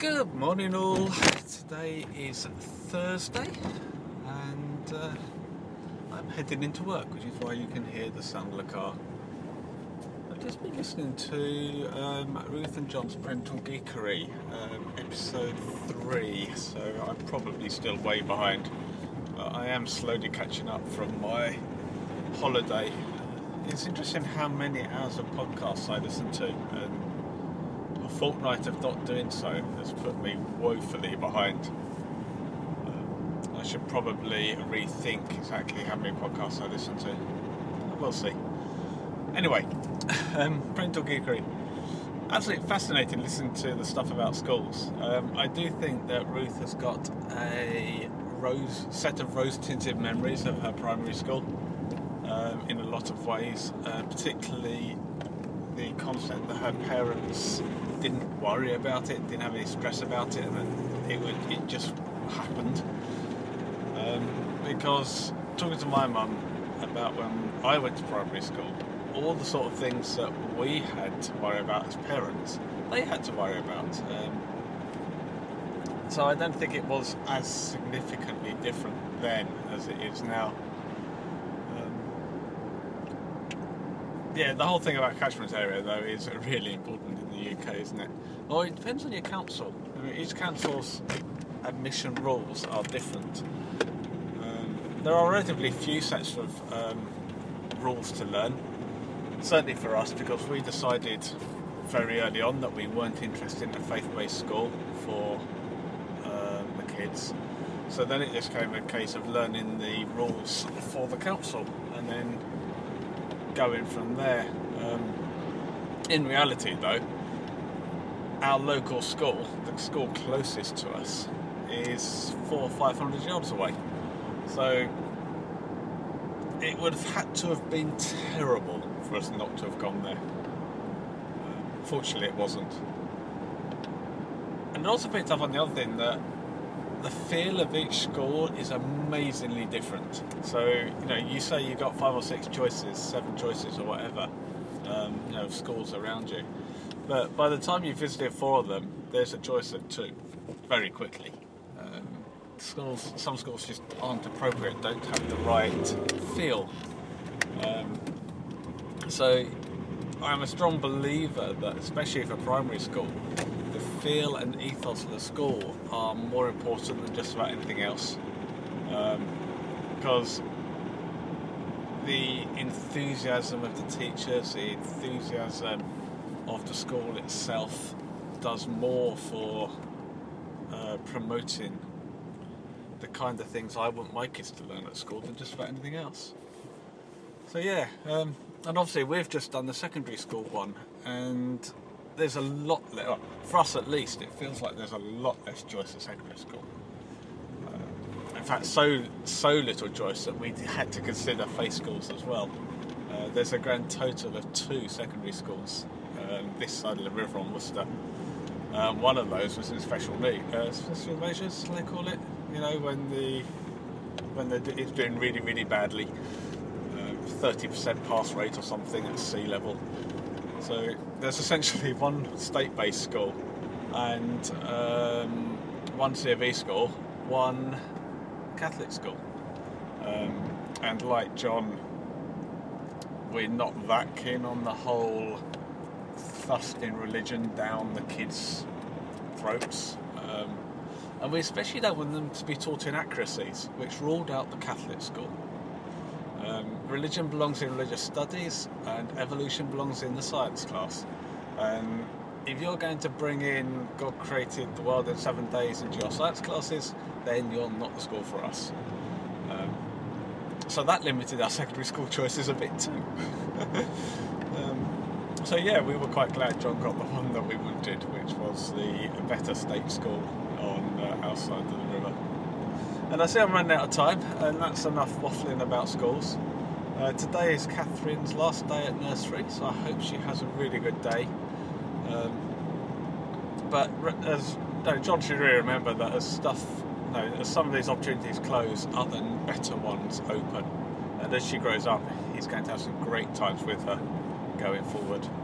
Good morning all. Today is Thursday and I'm heading into work, which is why you can hear the sound of the car. I've just been listening to Ruth and John's Parental Geekery, episode 3, so I'm probably still way behind. But I am slowly catching up from my holiday. It's interesting how many hours of podcasts I listen to, and a fortnight of not doing so has put me woefully behind. I should probably rethink exactly how many podcasts I listen to. We'll see. Anyway, Parental Geekery. Absolutely fascinating listening to the stuff about schools. I do think that Ruth has got a set of rose-tinted memories of her primary school in a lot of ways, particularly the concept that her parents didn't worry about it, didn't have any stress about it, and that it just happened. Because talking to my mum about when I went to primary school, all the sort of things that we had to worry about as parents, they had to worry about. So I don't think it was as significantly different then as it is now. Yeah, the whole thing about catchment area, though, is really important in the UK, isn't it? Well, it depends on your council. I mean, each council's admission rules are different. There are relatively few sets of rules to learn, certainly for us, because we decided very early on that we weren't interested in a faith-based school for the kids. So then it just came a case of learning the rules for the council, and then going from there. In reality, though, our local school, the school closest to us, is 400 or 500 yards away. So it would have had to have been terrible for us not to have gone there. Fortunately, it wasn't. And it also picked up on the other thing, that the feel of each school is amazingly different. So, you say you got 5 or 6 choices, 7 choices or whatever, of schools around you. But by the time you've visited 4 of them, there's a choice of 2, very quickly. Some schools just aren't appropriate, don't have the right feel. So I'm a strong believer that, especially for primary school, the feel and ethos of the school are more important than just about anything else, because the enthusiasm of the teachers, the enthusiasm of the school itself does more for promoting the kind of things I want my kids to learn at school than just about anything else. So yeah, and obviously we've just done the secondary school one, and there's a lot less, for us at least, it feels like there's a lot less choice at secondary school. In fact, so little choice that we had to consider faith schools as well. There's a grand total of 2 secondary schools this side of the river on Worcester. One of those was in special measures, they call it. When it's doing really, really badly, 30% pass rate or something at sea level. So there's essentially one state-based school and one CFE school, one Catholic school. And like John, we're not that keen on the whole thrusting religion down the kids' throats. And we especially don't want them to be taught inaccuracies, which ruled out the Catholic school. Religion belongs in religious studies, and evolution belongs in the science class. And if you're going to bring in God created the world in 7 days into your science classes, then you're not the school for us. So that limited our secondary school choices a bit too. So yeah, we were quite glad John got the one that we wanted, which was the better state school on our side of the river. And I see I'm running out of time, and that's enough waffling about schools. Today is Catherine's last day at nursery, so I hope she has a really good day. But John should really remember that as some of these opportunities close, other and better ones open. And as she grows up, he's going to have some great times with her going forward.